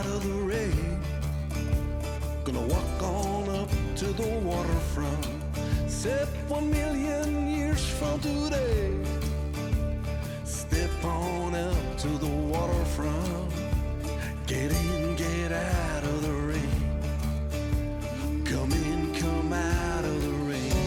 of the rain. Gonna walk on up to the waterfront. Said 1 million years from today. Step on up to the waterfront. Get in, get out of the rain. Come in, come out of the rain.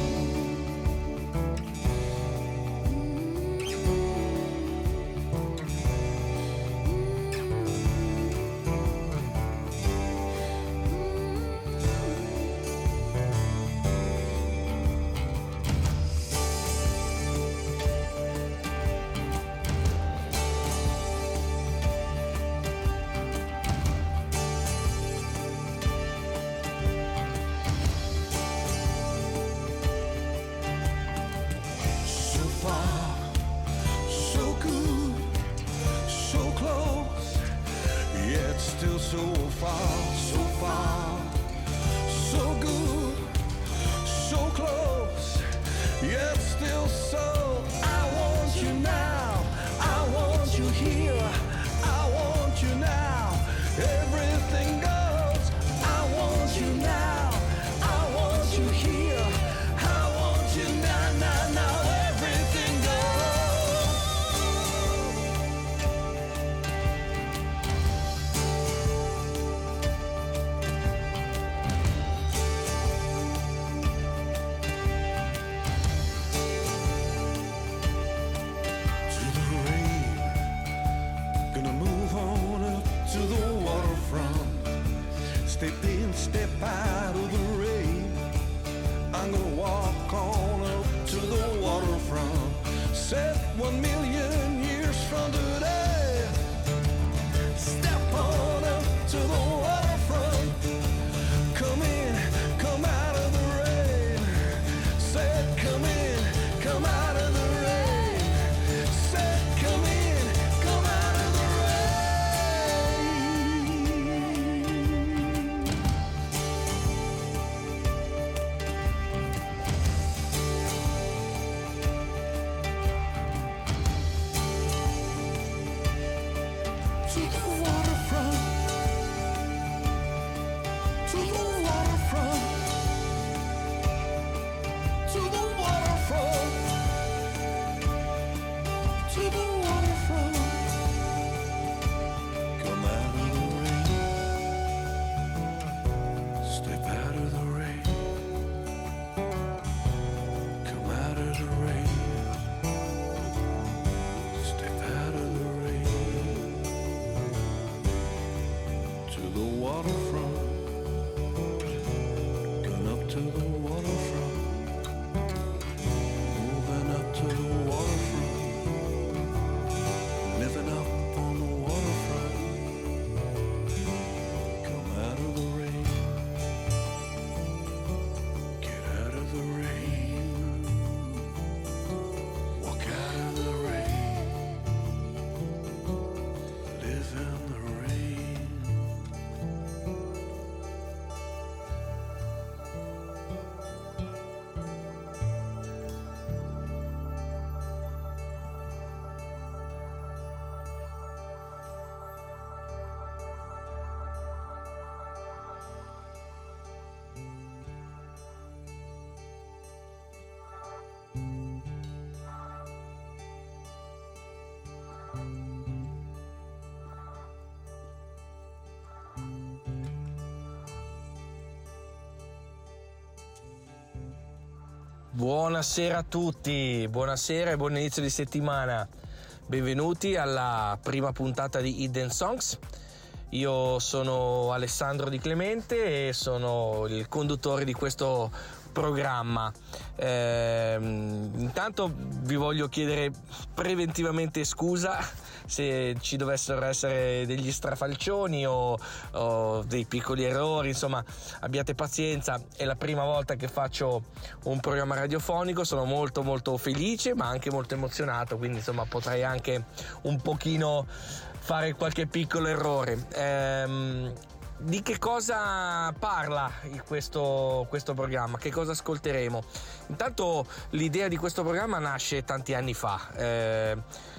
Still so far, so far, so good, so close, yet still so. I want you now, I want you here, I want you now, everything goes. I want you now, I want you here, I want you now, now, now, everything goes. Step in, step out of the rain. I'm gonna walk on up to the waterfront. Set 1 million years from today. Step on up to the waterfront. Come in, come out of the rain. Said come in, come out of the rain. Said come in, come out of the Buonasera a tutti, buonasera e buon inizio di settimana. Benvenuti alla prima puntata di Hidden Songs. Io sono Alessandro Di Clemente e sono il conduttore di questo programma. Intanto vi voglio chiedere preventivamente scusa se ci dovessero essere degli strafalcioni o dei piccoli errori. Insomma, abbiate pazienza, è la prima volta che faccio un programma radiofonico, sono molto molto felice ma anche molto emozionato, quindi insomma potrei anche un pochino fare qualche piccolo errore. Di che cosa parla questo programma? Che cosa ascolteremo? Intanto l'idea di questo programma nasce tanti anni fa.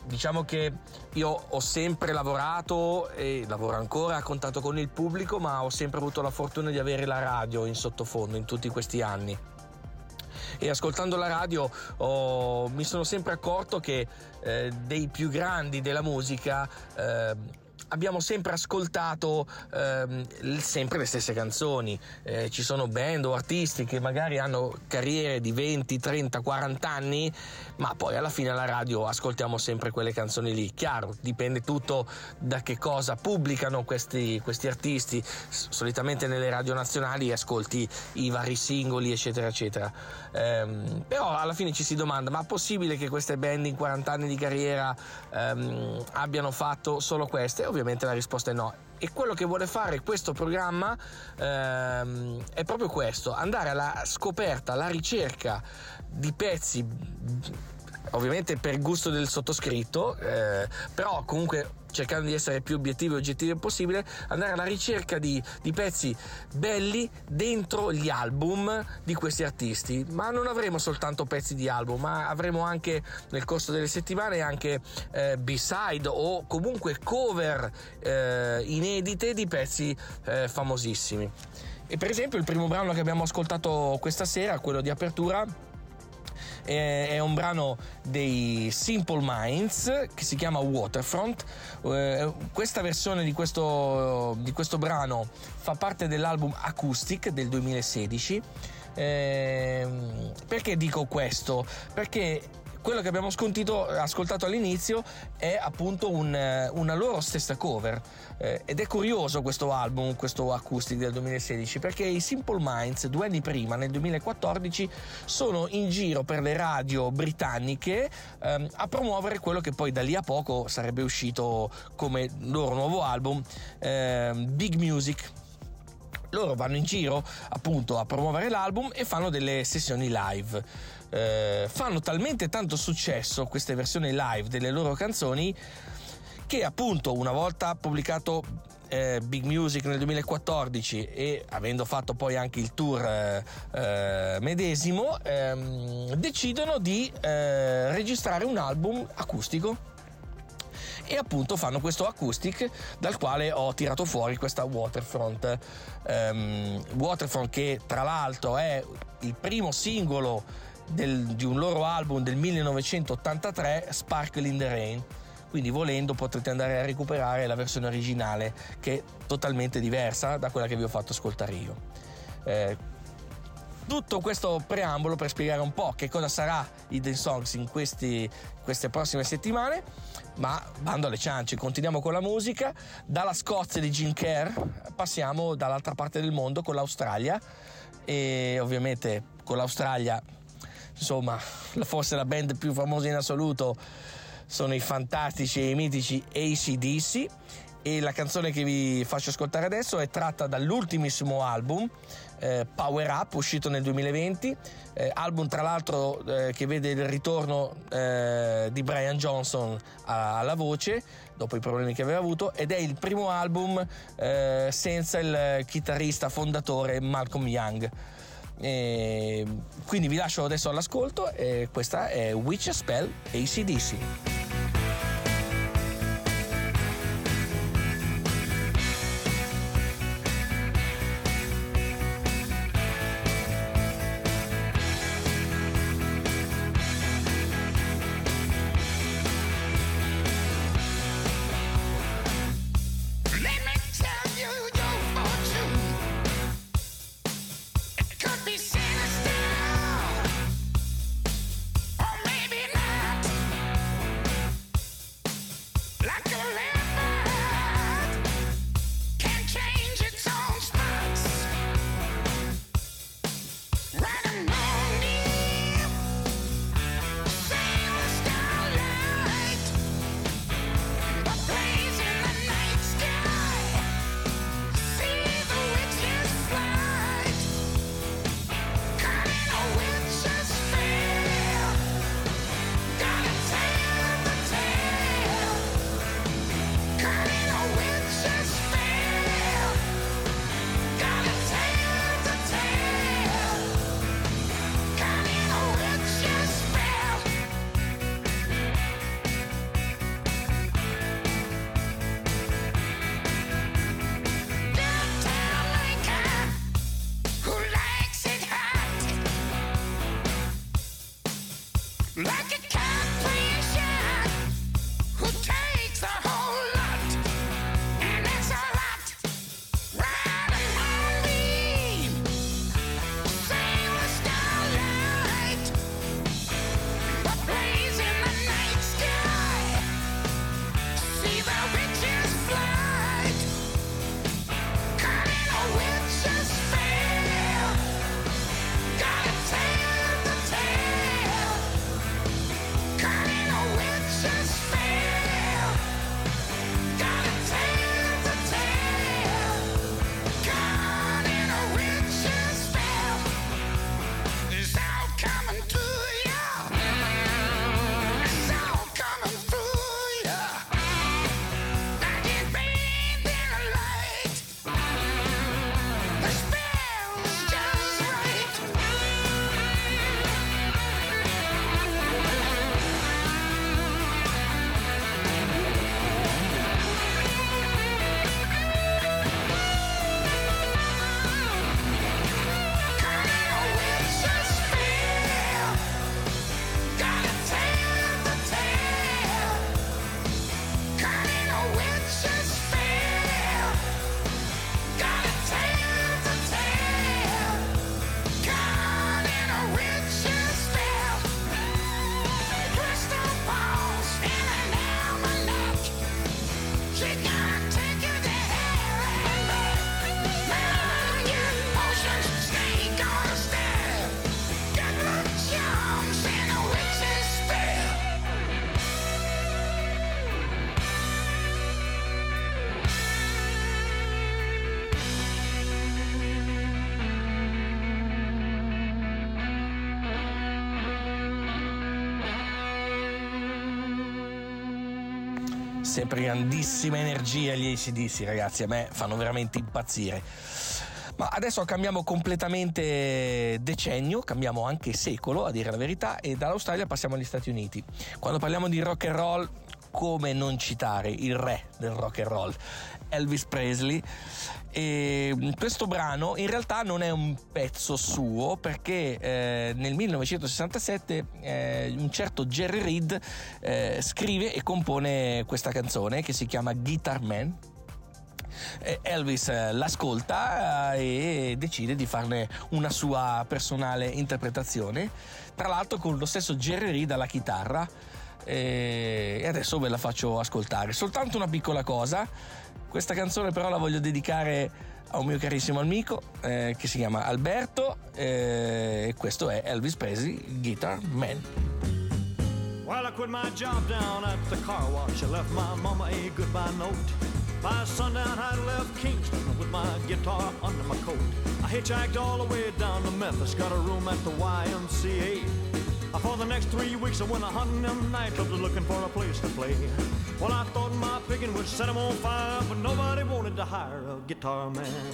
diciamo che io ho sempre lavorato e lavoro ancora a contatto con il pubblico, ma ho sempre avuto la fortuna di avere la radio in sottofondo in tutti questi anni. E ascoltando la radio mi sono sempre accorto che dei più grandi della musica abbiamo sempre ascoltato sempre le stesse canzoni. Ci sono band o artisti che magari hanno carriere di 20, 30, 40 anni, ma poi alla fine alla radio ascoltiamo sempre quelle canzoni lì. Chiaro, dipende tutto da che cosa pubblicano questi artisti. Solitamente nelle radio nazionali ascolti i vari singoli, eccetera eccetera. Però alla fine ci si domanda: ma è possibile che queste band in 40 anni di carriera abbiano fatto solo queste? Ovviamente la risposta è no. E quello che vuole fare questo programma è proprio questo: andare alla scoperta, alla ricerca di pezzi, ovviamente per gusto del sottoscritto, però comunque cercando di essere più obiettivi e oggettivi possibile, andare alla ricerca di pezzi belli dentro gli album di questi artisti. Ma non avremo soltanto pezzi di album, ma avremo anche nel corso delle settimane anche B-side o comunque cover inedite di pezzi famosissimi. E per esempio il primo brano che abbiamo ascoltato questa sera, quello di apertura, è un brano dei Simple Minds che si chiama Waterfront. Questa versione di questo brano fa parte dell'album Acoustic del 2016. Perché dico questo? Perché quello che abbiamo ascoltato all'inizio è appunto una loro stessa cover, ed è curioso questo album, questo Acoustic del 2016, perché i Simple Minds 2 anni prima, nel 2014, sono in giro per le radio britanniche a promuovere quello che poi da lì a poco sarebbe uscito come loro nuovo album, Big Music. Loro vanno in giro appunto a promuovere l'album e fanno delle sessioni live. Fanno talmente tanto successo queste versioni live delle loro canzoni che appunto, una volta pubblicato Big Music nel 2014 e avendo fatto poi anche il tour medesimo, decidono di registrare un album acustico. E appunto fanno questo acoustic, dal quale ho tirato fuori questa Waterfront. Waterfront, che tra l'altro è il primo singolo di un loro album del 1983, Sparkle in the Rain. Quindi volendo potrete andare a recuperare la versione originale, che è totalmente diversa da quella che vi ho fatto ascoltare io. Tutto questo preambolo per spiegare un po' che cosa sarà Hidden Songs in queste prossime settimane. Ma bando alle ciance, continuiamo con la musica. Dalla Scozia di Jim Kerr passiamo dall'altra parte del mondo, con l'Australia, e ovviamente con l'Australia, insomma, forse la band più famosa in assoluto sono i fantastici e i mitici AC/DC, e la canzone che vi faccio ascoltare adesso è tratta dall'ultimissimo album Power Up, uscito nel 2020, album tra l'altro che vede il ritorno di Brian Johnson alla voce dopo i problemi che aveva avuto, ed è il primo album senza il chitarrista fondatore Malcolm Young. Quindi vi lascio adesso all'ascolto, e questa è Witch Spell AC/DC. Sinister, or maybe not. Sempre grandissima energia gli AC/DC, ragazzi, a me fanno veramente impazzire. Ma adesso cambiamo completamente decennio, cambiamo anche secolo, a dire la verità, e dall'Australia passiamo agli Stati Uniti. Quando parliamo di rock and roll, come non citare il re del rock and roll, Elvis Presley. E questo brano in realtà non è un pezzo suo, perché nel 1967 un certo Jerry Reed scrive e compone questa canzone che si chiama Guitar Man. Elvis l'ascolta e decide di farne una sua personale interpretazione, tra l'altro con lo stesso Jerry Reed alla chitarra, e adesso ve la faccio ascoltare. Soltanto una piccola cosa: questa canzone però la voglio dedicare a un mio carissimo amico che si chiama Alberto, e questo è Elvis Presley, Guitar Man. Well, I quit my job down at the car wash. I left my mama a goodbye note. By sundown I left Kingston with my guitar under my coat. I hitchhiked all the way down to Memphis, got a room at the YMCA. For the next 3 weeks I went a hunting them nightclubs looking for a place to play. Well, I thought my picking would set them on fire, but nobody wanted to hire a guitar man.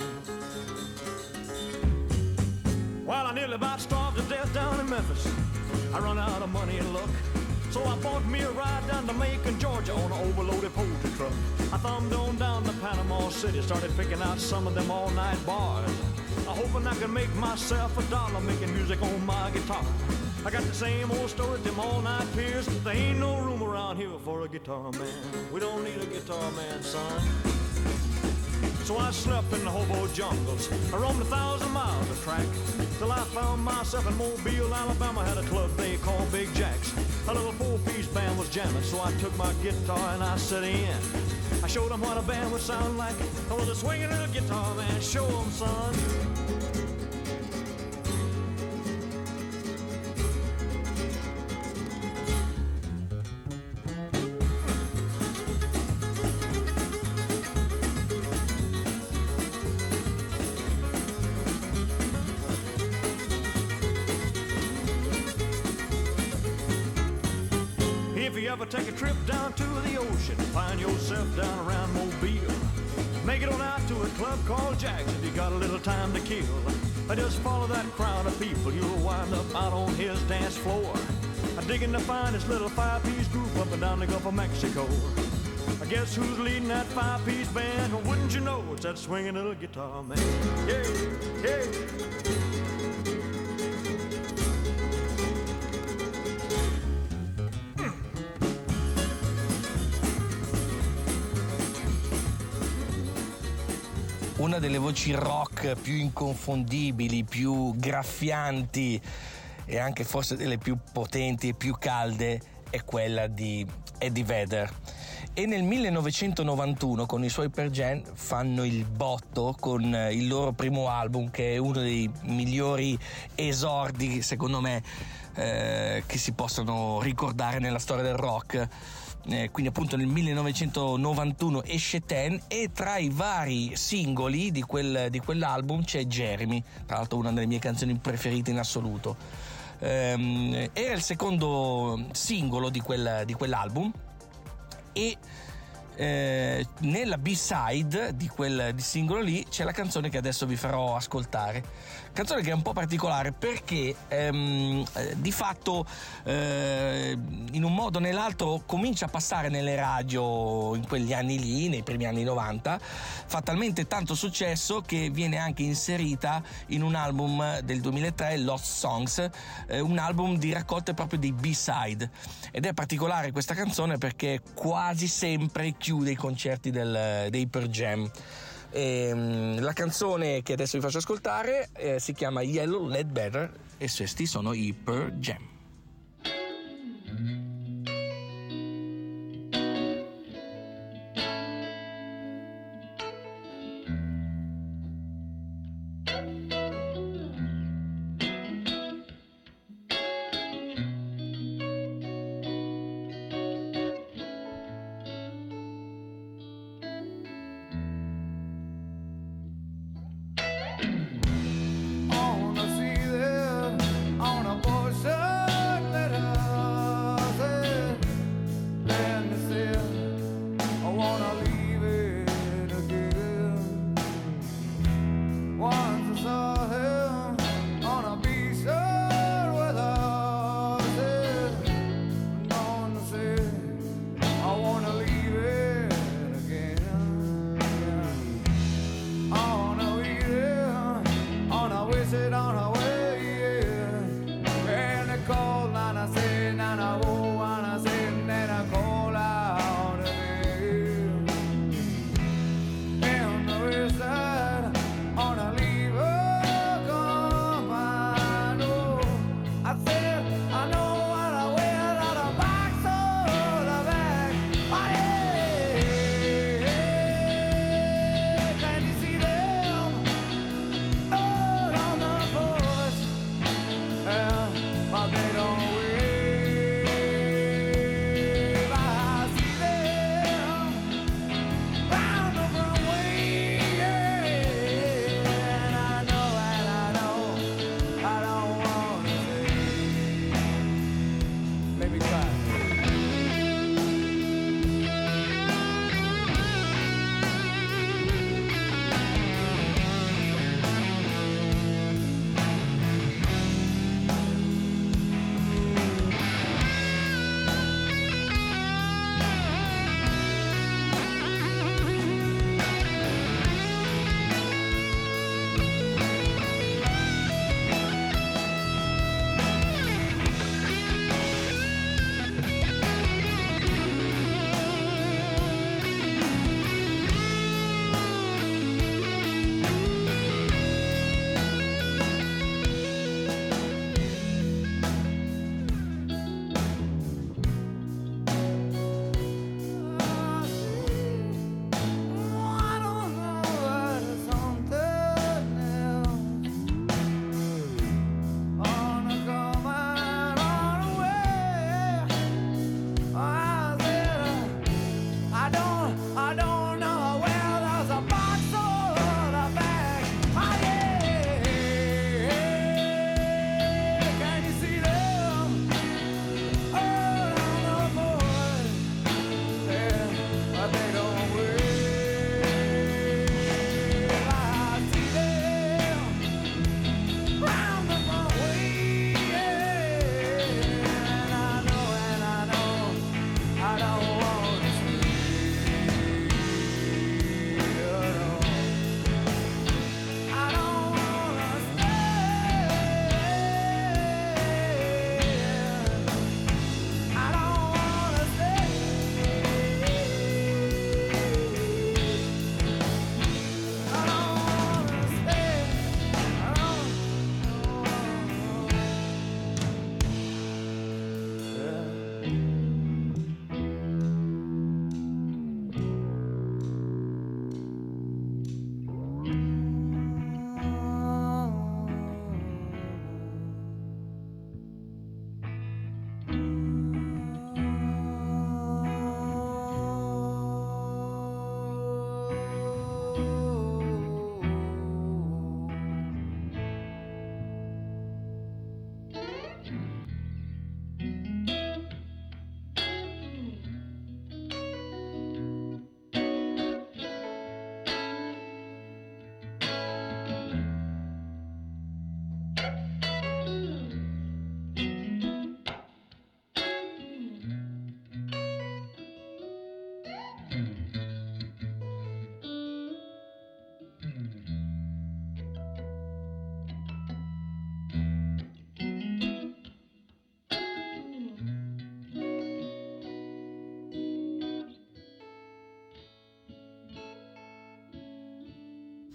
Well, I nearly about starved to death down in Memphis. I run out of money and luck, so I bought me a ride down to Macon, Georgia on an overloaded poultry truck. I thumbed on down to Panama City, started picking out some of them all-night bars, hoping I could make myself $1 making music on my guitar. I got the same old story at them all-night piers. There ain't no room around here for a guitar man. We don't need a guitar man, son. So I slept in the hobo jungles. I roamed 1,000 miles of track till I found myself in Mobile, Alabama. Had a club they called Big Jack's. A little 4-piece band was jamming, so I took my guitar and I set in. I showed them what a band would sound like. I was a swinging little guitar man. Show them, son. If you ever take a trip down to the ocean, find yourself down around Mobile, make it on out to a club called Jack's if you got a little time to kill. Just follow that crowd of people, you'll wind up out on his dance floor, digging to find this little 5-piece group up and down the Gulf of Mexico. I guess who's leading that 5-piece band? Well, wouldn't you know, it's that swinging little guitar man. Yeah, yeah. Una delle voci rock più inconfondibili, più graffianti e anche forse delle più potenti e più calde è quella di Eddie Vedder. E nel 1991 con i suoi Pearl Jam fanno il botto con il loro primo album, che è uno dei migliori esordi secondo me che si possono ricordare nella storia del rock. Quindi appunto nel 1991 esce Ten, e tra i vari singoli di quell'album c'è Jeremy, tra l'altro una delle mie canzoni preferite in assoluto. Era il secondo singolo di quell'album, e nella B-side di singolo lì c'è la canzone che adesso vi farò ascoltare, canzone che è un po' particolare perché di fatto in un modo o nell'altro comincia a passare nelle radio in quegli anni lì, nei primi anni 90, fa talmente tanto successo che viene anche inserita in un album del 2003, Lost Songs, un album di raccolte proprio dei B-side, ed è particolare questa canzone perché quasi sempre chiude i concerti dei Pearl Jam. La canzone che adesso vi faccio ascoltare si chiama Yellow Ledbetter e questi sono i Pearl Jam.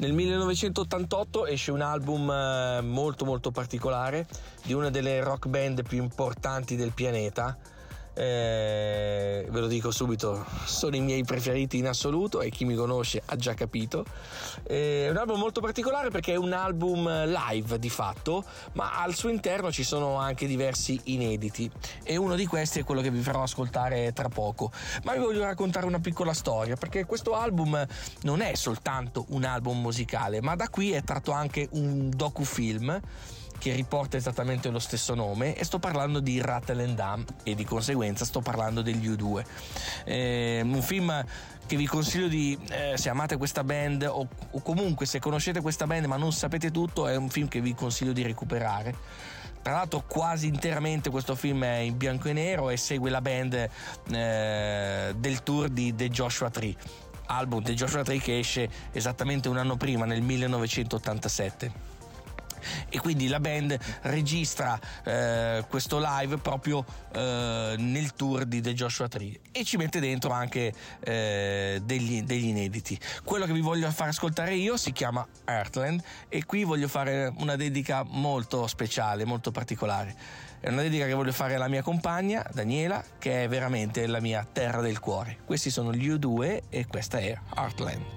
Nel 1988 esce un album molto molto particolare di una delle rock band più importanti del pianeta. Ve lo dico subito, sono i miei preferiti in assoluto e chi mi conosce ha già capito. È un album molto particolare perché è un album live di fatto, ma al suo interno ci sono anche diversi inediti e uno di questi è quello che vi farò ascoltare tra poco. Ma vi voglio raccontare una piccola storia, perché questo album non è soltanto un album musicale, ma da qui è tratto anche un docufilm che riporta esattamente lo stesso nome, e sto parlando di Rattle and Dam e di conseguenza sto parlando degli U2. Un film che vi consiglio se amate questa band o comunque se conoscete questa band ma non sapete tutto, è un film che vi consiglio di recuperare. Tra l'altro quasi interamente questo film è in bianco e nero e segue la band del tour di The Joshua Tree, album The Joshua Tree che esce esattamente un anno prima, nel 1987. E quindi la band registra questo live proprio nel tour di The Joshua Tree e ci mette dentro anche degli inediti. Quello che vi voglio far ascoltare io si chiama Heartland e qui voglio fare una dedica molto speciale, molto particolare. È una dedica che voglio fare alla mia compagna Daniela, che è veramente la mia terra del cuore. Questi sono gli U2 e questa è Heartland.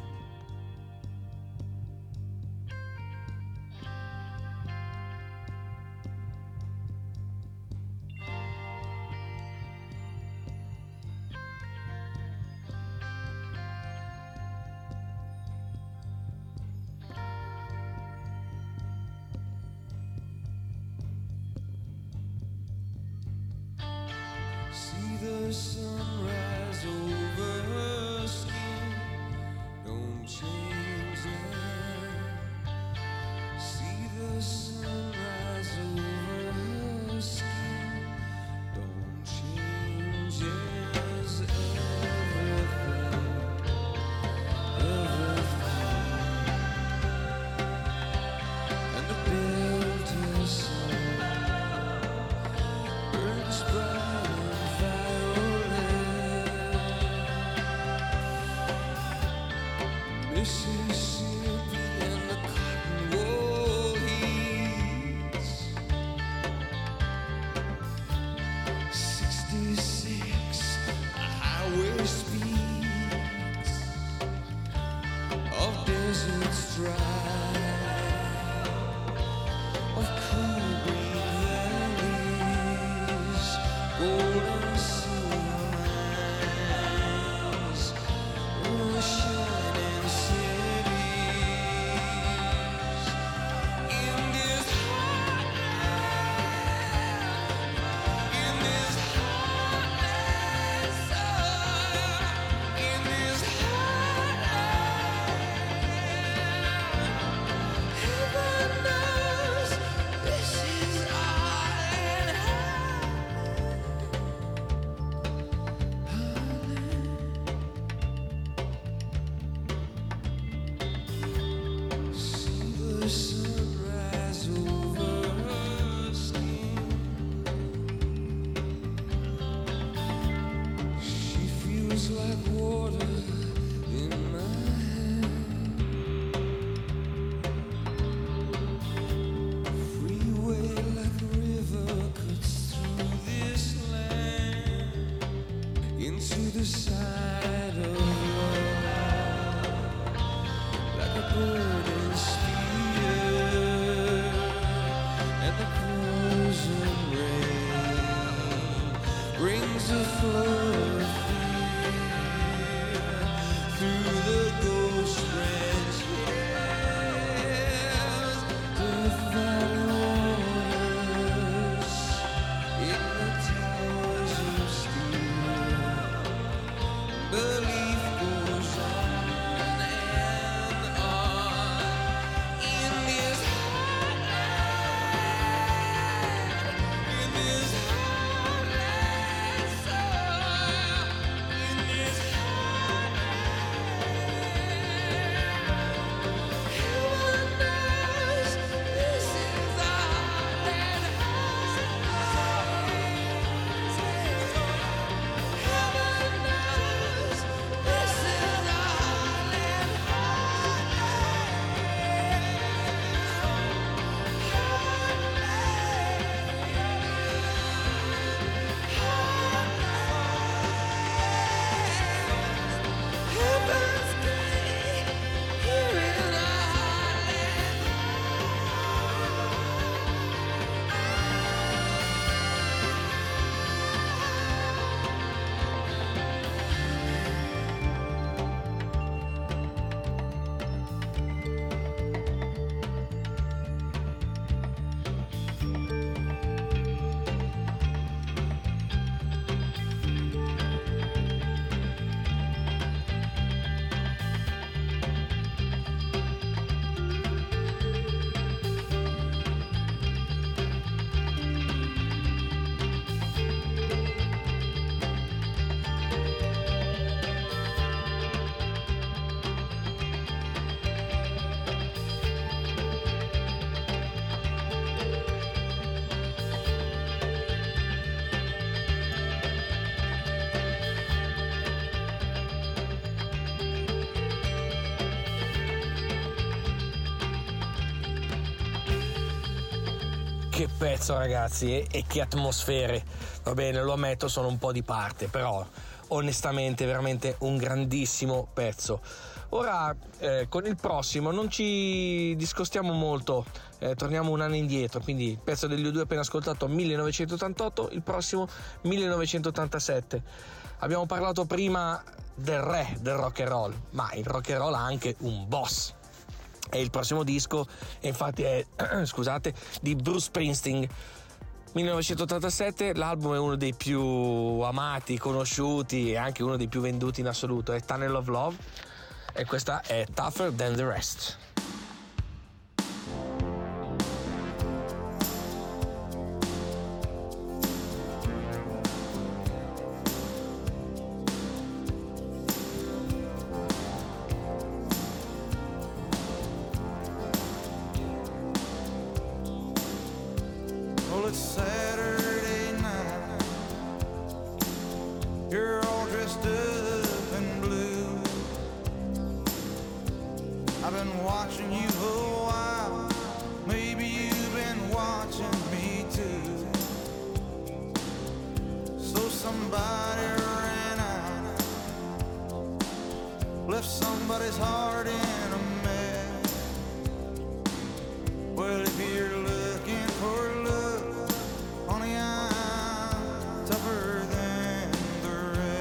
The sunrise over skin, don't change it. See the sunrise over skin, don't change it. Everything, and the builder's soul burns bright. Mississippi and the cotton wool heats, 66 highway speeds of deserts dry, of cool green valleys, golden sea lines, shining cities. In this heartland, che pezzo, ragazzi, e che atmosfere. Va bene, lo ammetto, sono un po' di parte, però onestamente veramente un grandissimo pezzo. Ora con il prossimo non ci discostiamo molto, torniamo un anno indietro, quindi il pezzo degli U2 appena ascoltato 1988, il prossimo 1987. Abbiamo parlato prima del re del rock and roll, ma il rock and roll ha anche un boss. E il prossimo disco infatti è scusate, di Bruce Springsteen. 1987, l'album è uno dei più amati, conosciuti e anche uno dei più venduti in assoluto, è Tunnel of Love, e questa è Tougher Than the Rest. Well, it's Saturday night. You're all dressed up in blue. I've been watching you a while. Maybe you've been watching me too. So somebody ran out, left somebody's heart in a mess. Well, if you're looking for love, honey, I'm tougher than the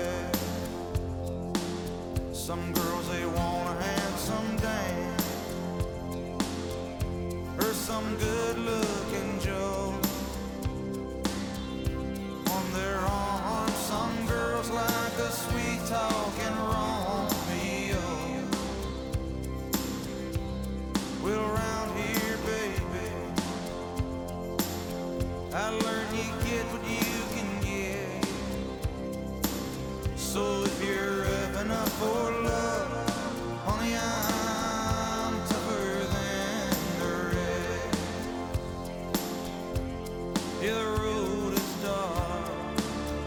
rest. Some girls, they want a handsome dame, or some good-looking Joe on their arm. Some girls like a sweet-talking Romeo. Well, around here, baby, I learned you get what you can get. So if you're up enough for love, honey, I'm tougher than the rest. Yeah, the road is dark,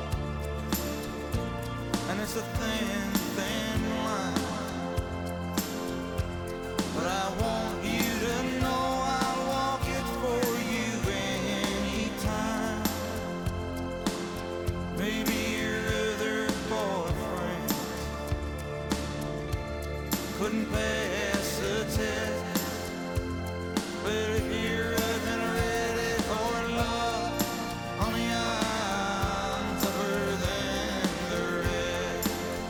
and it's a thin, thin line, but I want you to know I'll walk it for you anytime. Maybe your other boyfriend couldn't pass the test, but if you're up and ready for love, honey, I'm tougher than the rest.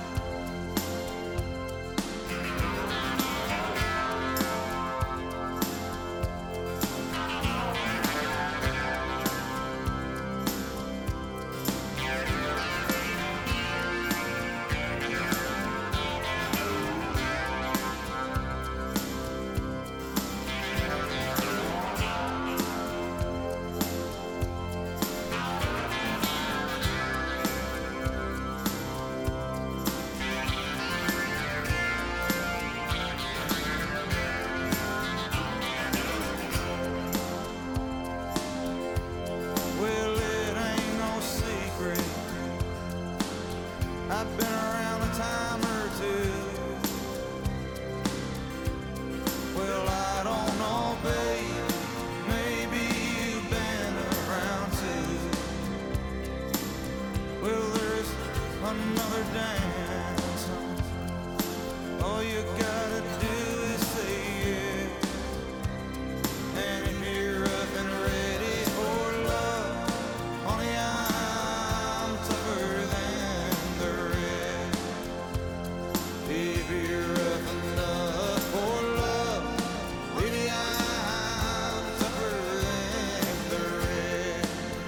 Well, it ain't no secret, I've been around a time or two. Well, I don't know, babe, maybe you've been around too. Well, there's another dance, all you gotta do is say yes. And if you're up and ready for love, honey, I'm tougher than the rest. If you're up enough for love, baby, I'm tougher than the rest.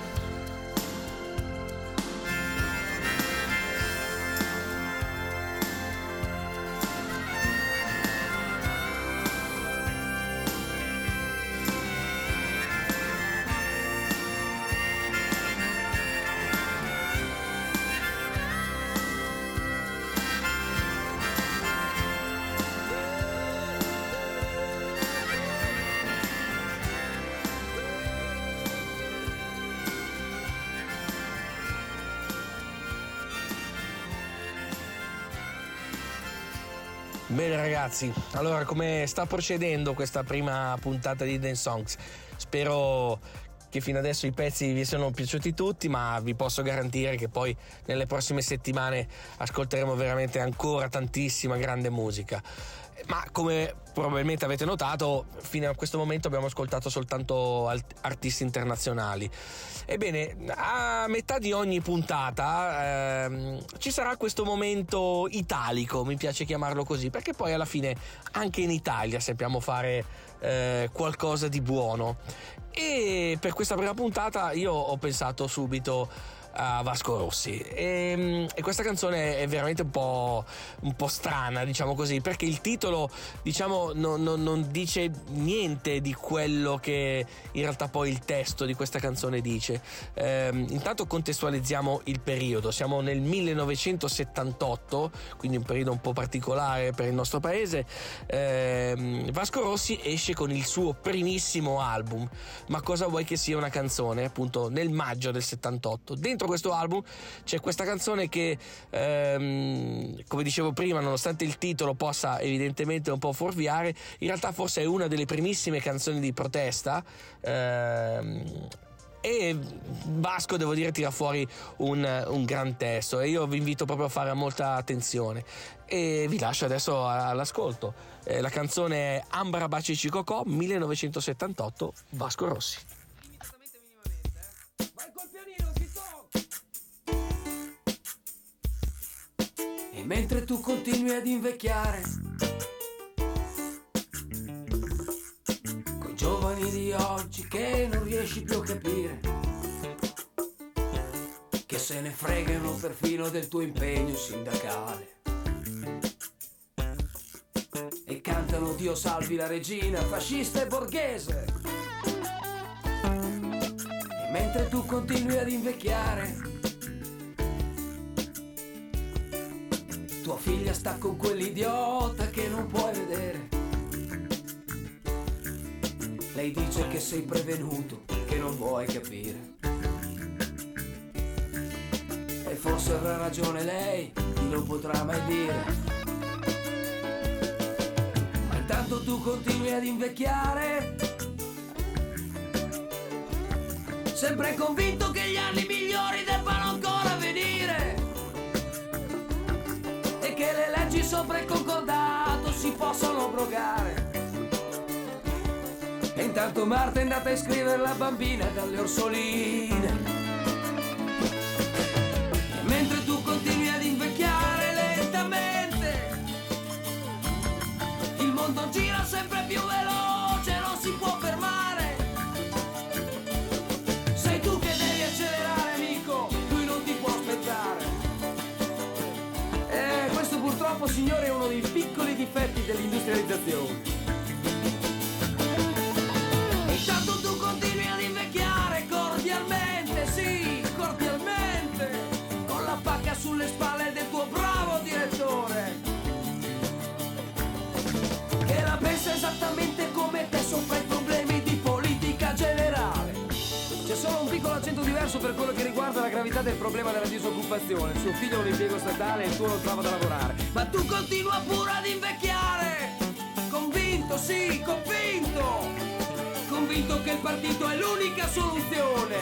Bene ragazzi, allora come sta procedendo questa prima puntata di Dance Songs? Spero che fino adesso i pezzi vi sono piaciuti tutti, ma vi posso garantire che poi nelle prossime settimane ascolteremo veramente ancora tantissima grande musica. Ma come probabilmente avete notato, fino a questo momento abbiamo ascoltato soltanto artisti internazionali. Ebbene, a metà di ogni puntata ci sarà questo momento italico, mi piace chiamarlo così, perché poi alla fine anche in Italia sappiamo fare qualcosa di buono. E per questa prima puntata io ho pensato subito a Vasco Rossi e questa canzone è veramente un po' strana, diciamo così, perché il titolo, diciamo, non dice niente di quello che in realtà poi il testo di questa canzone dice. Intanto contestualizziamo il periodo, siamo nel 1978, quindi un periodo un po' particolare per il nostro paese. Vasco Rossi esce con il suo primissimo album, Ma cosa vuoi che sia una canzone, appunto nel maggio del 78. Dentro questo album c'è questa canzone che come dicevo prima, nonostante il titolo possa evidentemente un po' fuorviare, in realtà forse è una delle primissime canzoni di protesta, e Vasco, devo dire, tira fuori un gran testo e io vi invito proprio a fare molta attenzione e vi lascio adesso all'ascolto. La canzone è Ambra Baci Cicocò, 1978, Vasco Rossi. Vai col pianino, e mentre tu continui ad invecchiare, coi giovani di oggi che non riesci più a capire, che se ne fregano perfino del tuo impegno sindacale, e cantano Dio salvi la regina, fascista e borghese. E mentre tu continui ad invecchiare, tua figlia sta con quell'idiota che non puoi vedere. Lei dice che sei prevenuto, che non vuoi capire. E forse avrà ragione lei, chi lo potrà mai dire. Ma intanto tu continui ad invecchiare, sempre convinto che gli anni migliori debbano ancora venire, che le leggi sopra il concordato si possono abrogare. E intanto Marta è andata a iscrivere la bambina dalle orsoline. E mentre tu continui ad invecchiare lentamente, il mondo gira sempre più veloce, non si può fermare. Sei tu che devi accelerare, amico, lui non ti può aspettare. Questo purtroppo, signore, è uno dei piccoli difetti dell'industrializzazione. E intanto tu continui ad invecchiare cordialmente, sì, cordialmente, con la pacca sulle spalle del tuo bravo direttore, che la pensa esattamente come te sopra i problemi di politica generale. C'è solo un piccolo accento diverso per quello che riguarda la gravità del problema della disoccupazione. Suo figlio ha un impiego statale e il tuo non trova da lavorare. Ma tu continua pure ad invecchiare, convinto, sì, convinto, convinto che il partito è l'unica soluzione.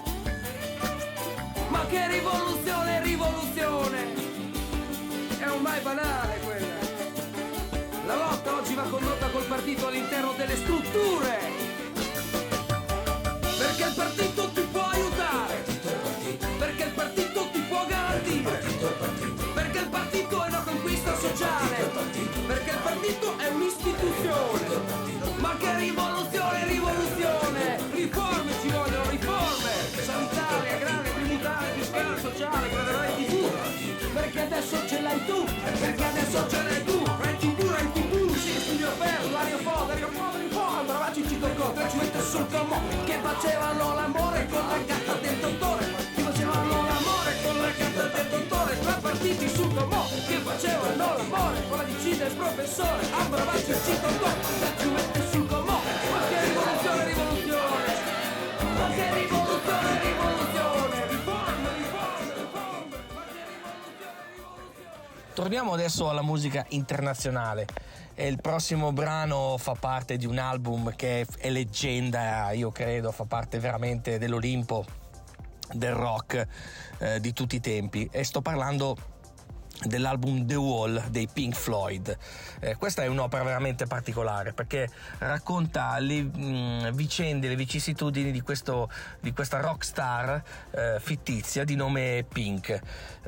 Ma che rivoluzione, rivoluzione! È ormai banale quella. La lotta oggi va condotta col partito all'interno delle strutture, perché il partito ti può aiutare, perché il partito ti può garantire, perché il partito è una conquista sociale, perché il partito è un'istituzione. Ma che rivoluzione, rivoluzione! Riforme ci vogliono, riforme! Sanitaria, agraria, tributaria, fiscale, sociale, quella della TV. Perché adesso ce l'hai tu, perché adesso ce l'hai tu. Rai TV, sì, studio aperto, l'aeroporto, riforma, bravaci ci toccò, gratuito sul comò, che facevano l'amore con la gatta del dottore, che facevano l'amore con la gatta del dottore, tra partiti sul comò, che facevano l'amore con la DC del professore, a bravaci ci toccò, gratuito sul comò. Ma che rivoluzione, rivoluzione! Ma che rivoluzione, rivoluzione! Riforme, riforme, riforme! Ma che rivoluzione, rivoluzione! Torniamo adesso alla musica internazionale E il prossimo brano fa parte di un album che è leggenda, io credo, fa parte veramente dell'Olimpo del rock di tutti i tempi, e sto parlando dell'album The Wall dei Pink Floyd. Questa è un'opera veramente particolare perché racconta le vicende, le vicissitudini di questa rock star fittizia di nome Pink.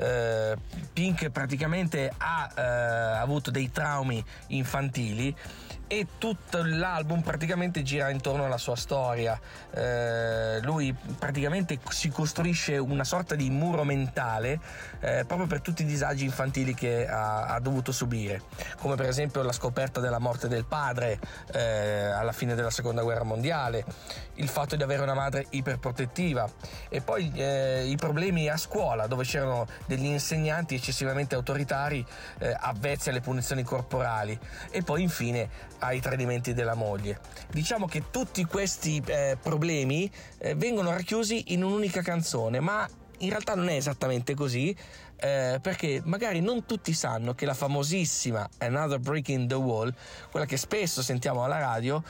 Pink praticamente ha avuto dei traumi infantili e tutto l'album praticamente gira intorno alla sua storia. Lui praticamente si costruisce una sorta di muro mentale proprio per tutti i disagi infantili che ha dovuto subire, come per esempio la scoperta della morte del padre alla fine della seconda guerra mondiale, il fatto di avere una madre iperprotettiva, e poi i problemi a scuola dove c'erano degli insegnanti eccessivamente autoritari, avvezzi alle punizioni corporali, e poi infine ai tradimenti della moglie. Diciamo che tutti questi problemi vengono racchiusi in un'unica canzone, ma in realtà non è esattamente così, perché magari non tutti sanno che la famosissima Another Brick in the Wall, quella che spesso sentiamo alla radio,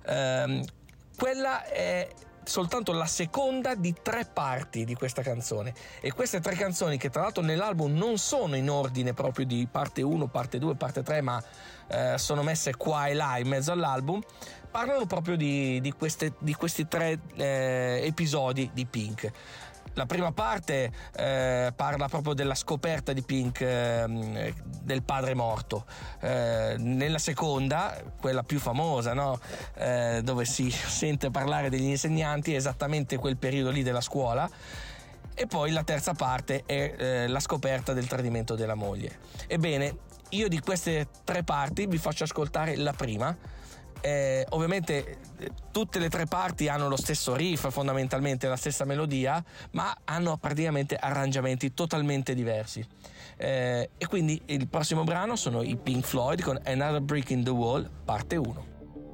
quella è soltanto la seconda di 3 parti di questa canzone, e queste 3 canzoni, che tra l'altro nell'album non sono in ordine proprio di parte 1, parte 2, parte 3, ma sono messe qua e là in mezzo all'album, parlano proprio di questi 3 episodi di Pink. La prima parte parla proprio della scoperta di Pink del padre morto. Nella seconda, quella più famosa, no? Dove si sente parlare degli insegnanti, è esattamente quel periodo lì della scuola. E poi la terza parte è la scoperta del tradimento della moglie. Ebbene, io di queste 3 parti vi faccio ascoltare la prima. Ovviamente tutte le 3 parti hanno lo stesso riff, fondamentalmente la stessa melodia, ma hanno praticamente arrangiamenti totalmente diversi, e quindi il prossimo brano sono i Pink Floyd con Another Brick in the Wall parte 1.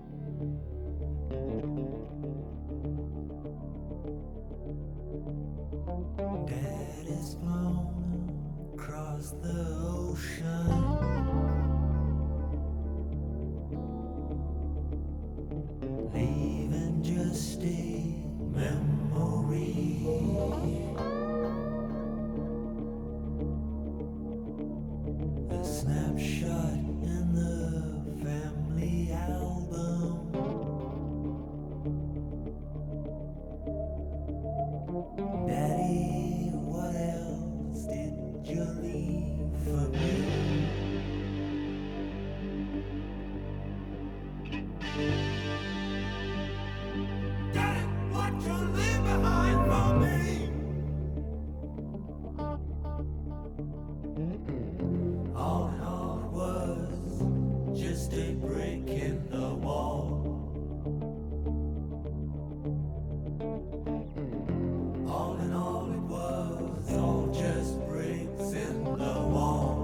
Dad is flown across the ocean, leaving just a memory. A snapshot in the family album. Daddy, what else did you leave for me? Daddy, what you leave behind for me? All in all it was just a break in the wall. All in all it was all just breaks in the wall.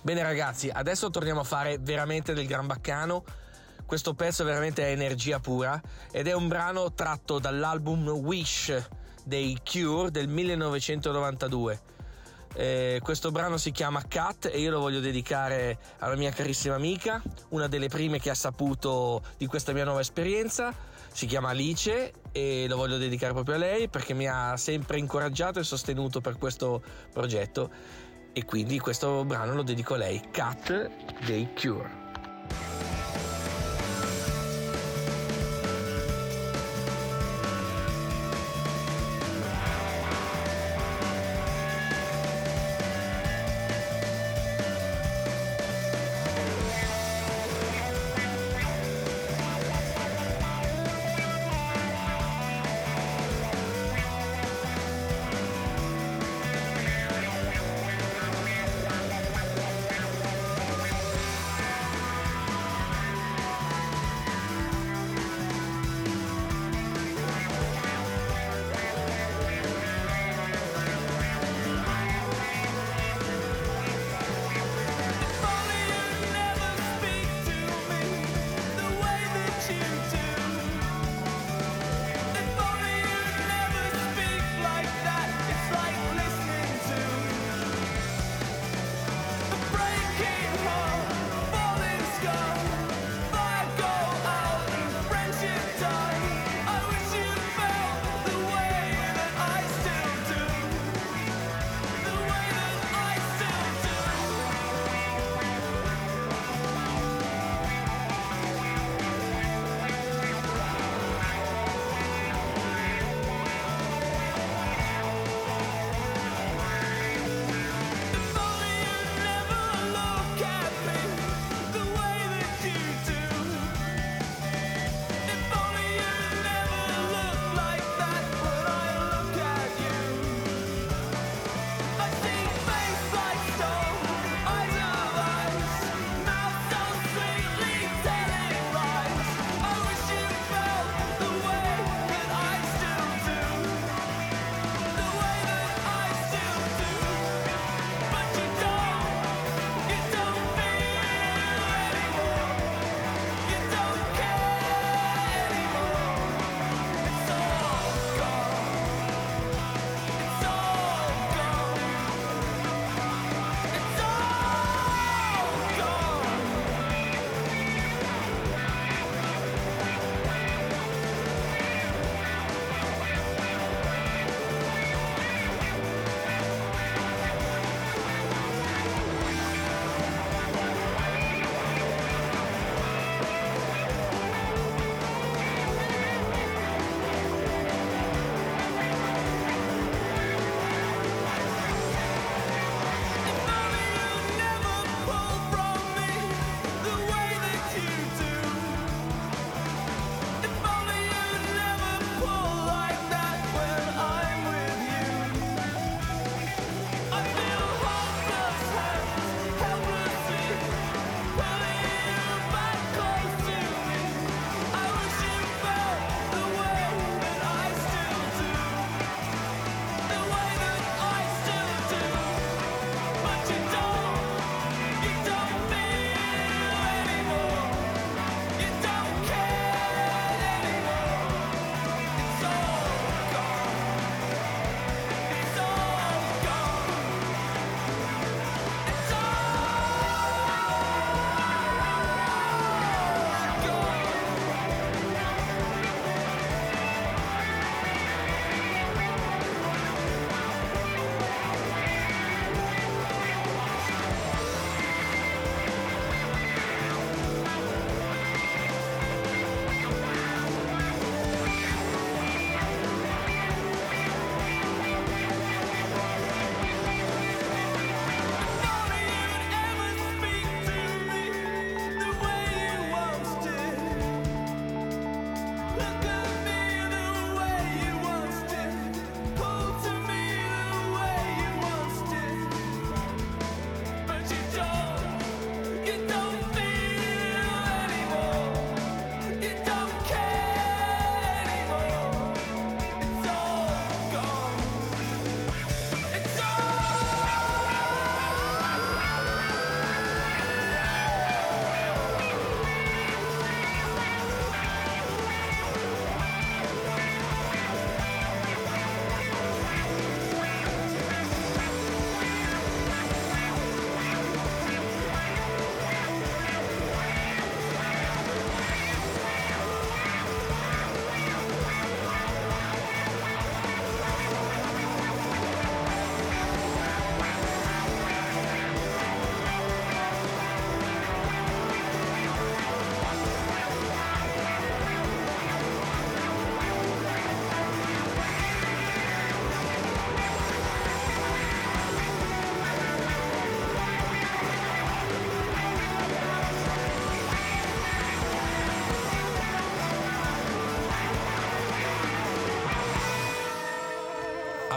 Bene ragazzi, adesso torniamo a fare veramente del gran baccano. Questo pezzo veramente è energia pura ed è un brano tratto dall'album Wish dei Cure del 1992. Questo brano si chiama Cat e io lo voglio dedicare alla mia carissima amica, una delle prime che ha saputo di questa mia nuova esperienza. Si chiama Alice e lo voglio dedicare proprio a lei perché mi ha sempre incoraggiato e sostenuto per questo progetto, e quindi questo brano lo dedico a lei, Cat dei Cure.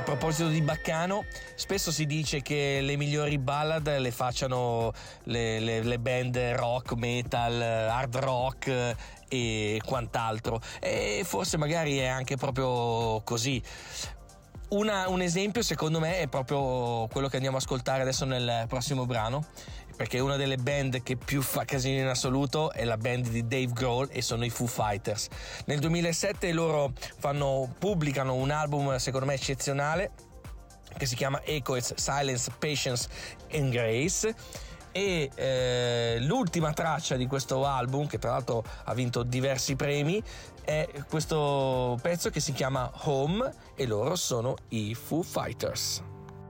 proposito di baccano, spesso si dice che le migliori ballad le facciano le band rock, metal, hard rock e quant'altro, e forse magari è anche proprio così. Un esempio secondo me è proprio quello che andiamo a ascoltare adesso nel prossimo brano, perché una delle band che più fa casino in assoluto è la band di Dave Grohl e sono i Foo Fighters. Nel 2007 loro pubblicano un album secondo me eccezionale che si chiama Echoes, Silence, Patience and Grace, e l'ultima traccia di questo album, che tra l'altro ha vinto diversi premi, è questo pezzo che si chiama Home, e loro sono i Foo Fighters.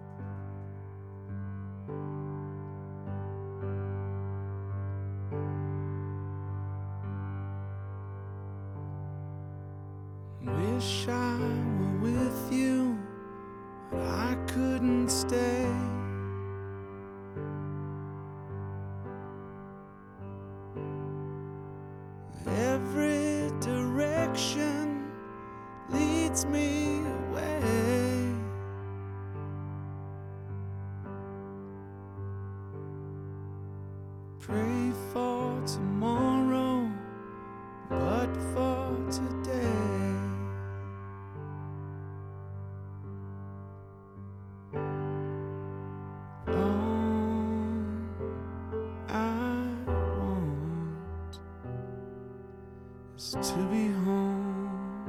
Wish I were with you, but I couldn't stay. Every direction leads me away. Pray for tomorrow, but for today. To be home,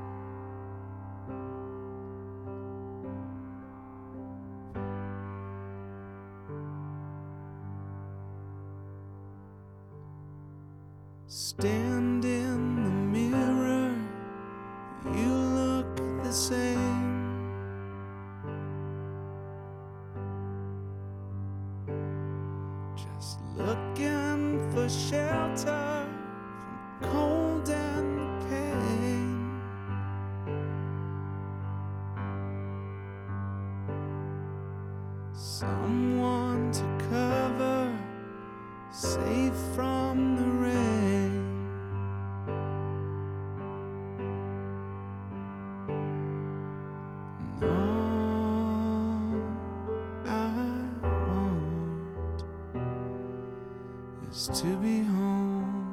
stand in the mirror, you look the same. Just looking for shelter from cold and pain. Someone to cover, safe from the rain. And all I want is to be home.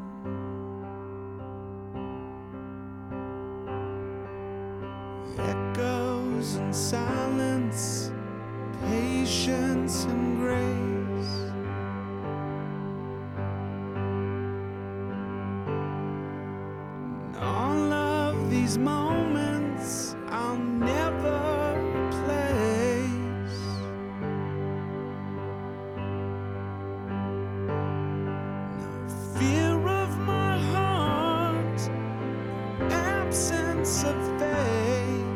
Echoes and silence, patience and grace. And all of these moments I'll never replace. No fear of my heart, no absence of faith.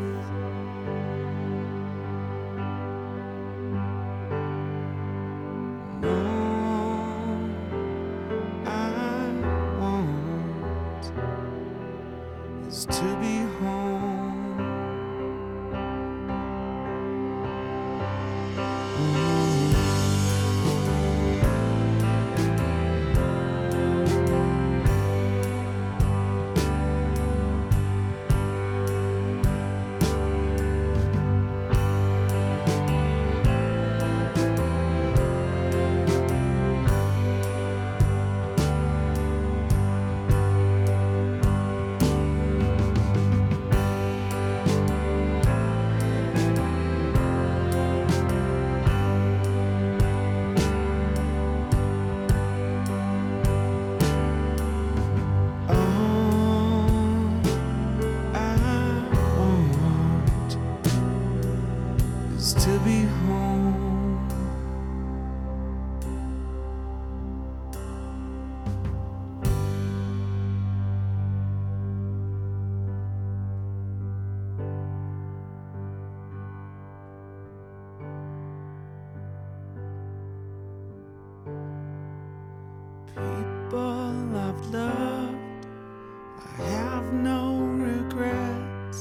To be home. To be home. People I've loved, I have no regrets.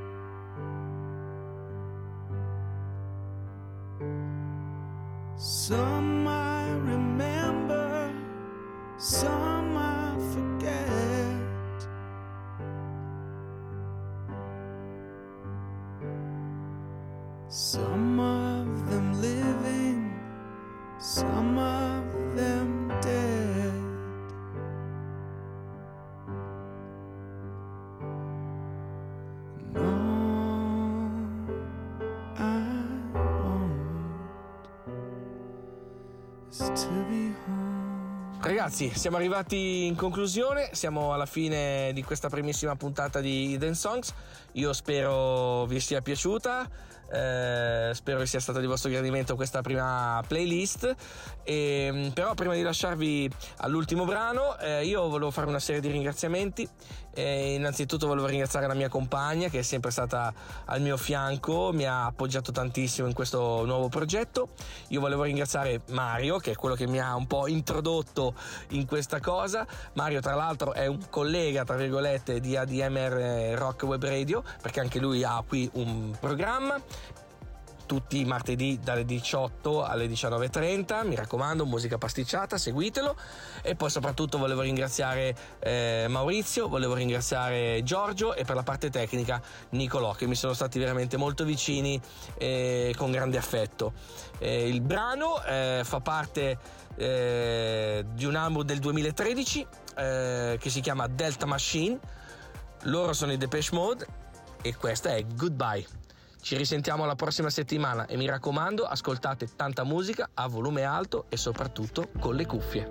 Some I remember, some I forget. Some of them living, some of them dead. And all I want is to be home. Ragazzi, siamo arrivati in conclusione, siamo alla fine di questa primissima puntata di Hidden Songs. Io spero vi sia piaciuta, spero che sia stata di vostro gradimento questa prima playlist. Però prima di lasciarvi all'ultimo brano, io volevo fare una serie di ringraziamenti. Innanzitutto volevo ringraziare la mia compagna, che è sempre stata al mio fianco, mi ha appoggiato tantissimo in questo nuovo progetto. Io volevo ringraziare Mario, che è quello che mi ha un po' introdotto in questa cosa. Mario, tra l'altro, è un collega, tra virgolette, di ADMR Rock Web Radio, perché anche lui ha qui un programma tutti i martedì dalle 18 alle 19:30. Mi raccomando, musica pasticciata, seguitelo. E poi soprattutto volevo ringraziare Maurizio, volevo ringraziare Giorgio e per la parte tecnica Nicolò, che mi sono stati veramente molto vicini con grande affetto. Il brano fa parte di un album del 2013 che si chiama Delta Machine. Loro sono i Depeche Mode e questa è Goodbye. Ci risentiamo la prossima settimana e mi raccomando, ascoltate tanta musica a volume alto e soprattutto con le cuffie.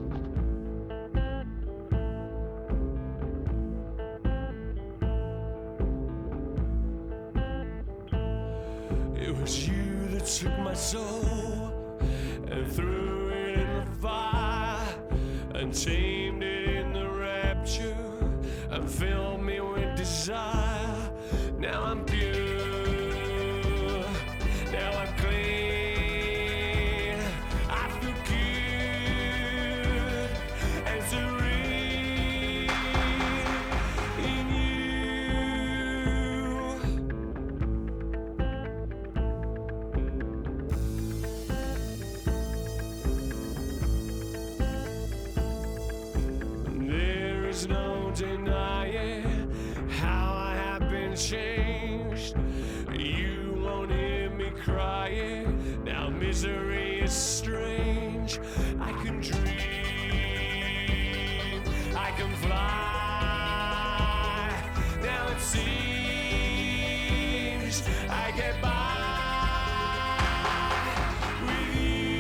It was you that took my soul and threw it in the fire and tamed it in the rapture and filled me with desire. Now I'm pure. Now I'm clean, I feel good and serene in you. There is no denying how I have been changed. You won't hear me crying. Now misery is strange. I can dream, I can fly. Now it seems I get by with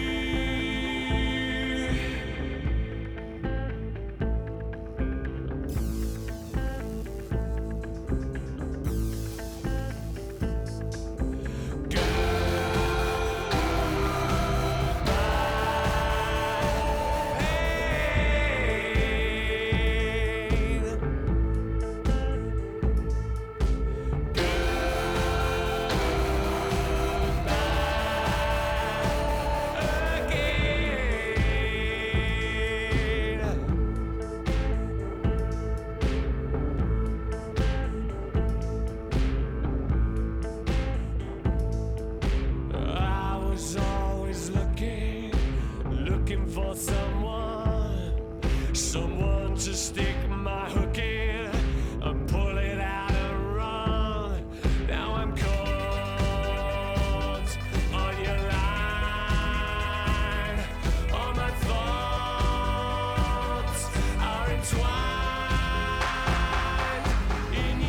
for someone to stick my hook in and pull it out and run. Now I'm caught on your line. All my thoughts are entwined in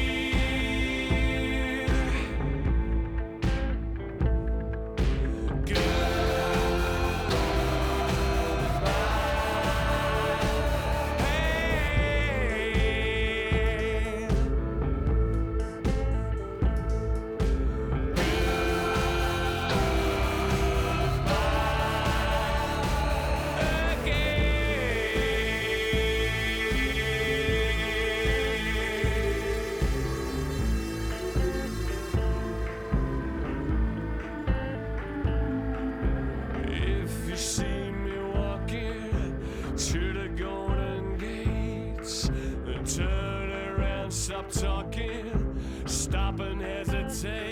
you. Stop talking, stop and hesitate.